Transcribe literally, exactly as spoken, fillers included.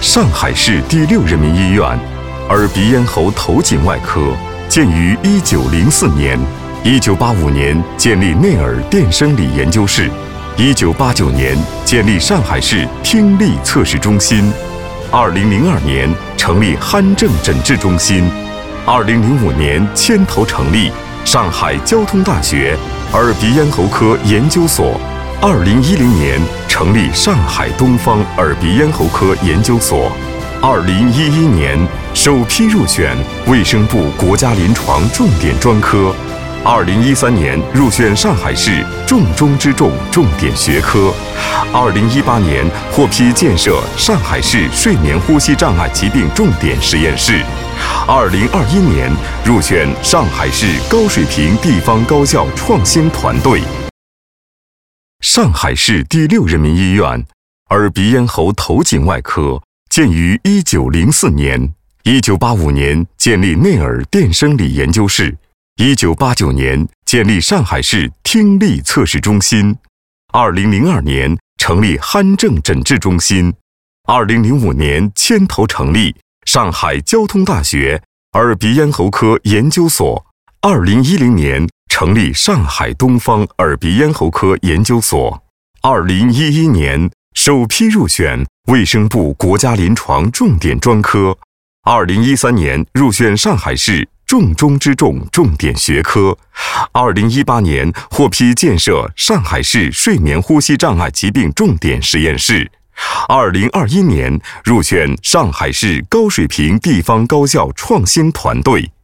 上海市第六人民医院耳鼻咽喉头颈外科建于一九零四年，一九八五年建立内耳电生理研究室，一九八九年建立上海市听力测试中心，二零零二年成立鼾症诊治中心，二零零五年牵头成立上海交通大学耳鼻咽喉科研究所，二零一零年成立上海东方耳鼻咽喉科研究所，二零一一年首批入选卫生部国家临床重点专科，二零一三年入选上海市重中之重重点学科，二零一八年获批建设上海市睡眠呼吸障碍疾病重点实验室，二零二一年入选上海市高水平地方高校创新团队。上海市第六人民医院耳鼻咽喉头颈外科建于一九零四年，一九八五年建立内耳电生理研究室，一九八九年建立上海市听力测试中心，二零零二年成立鼾症诊治中心，二零零五年牵头成立上海交通大学耳鼻咽喉科研究所，二零一零年成立上海东方耳鼻咽喉科研究所，二零一一年首批入选卫生部国家临床重点专科，二零一三年入选上海市重中之重重点学科，二零一八年获批建设上海市睡眠呼吸障碍疾病重点实验室，二零二一年入选上海市高水平地方高校创新团队。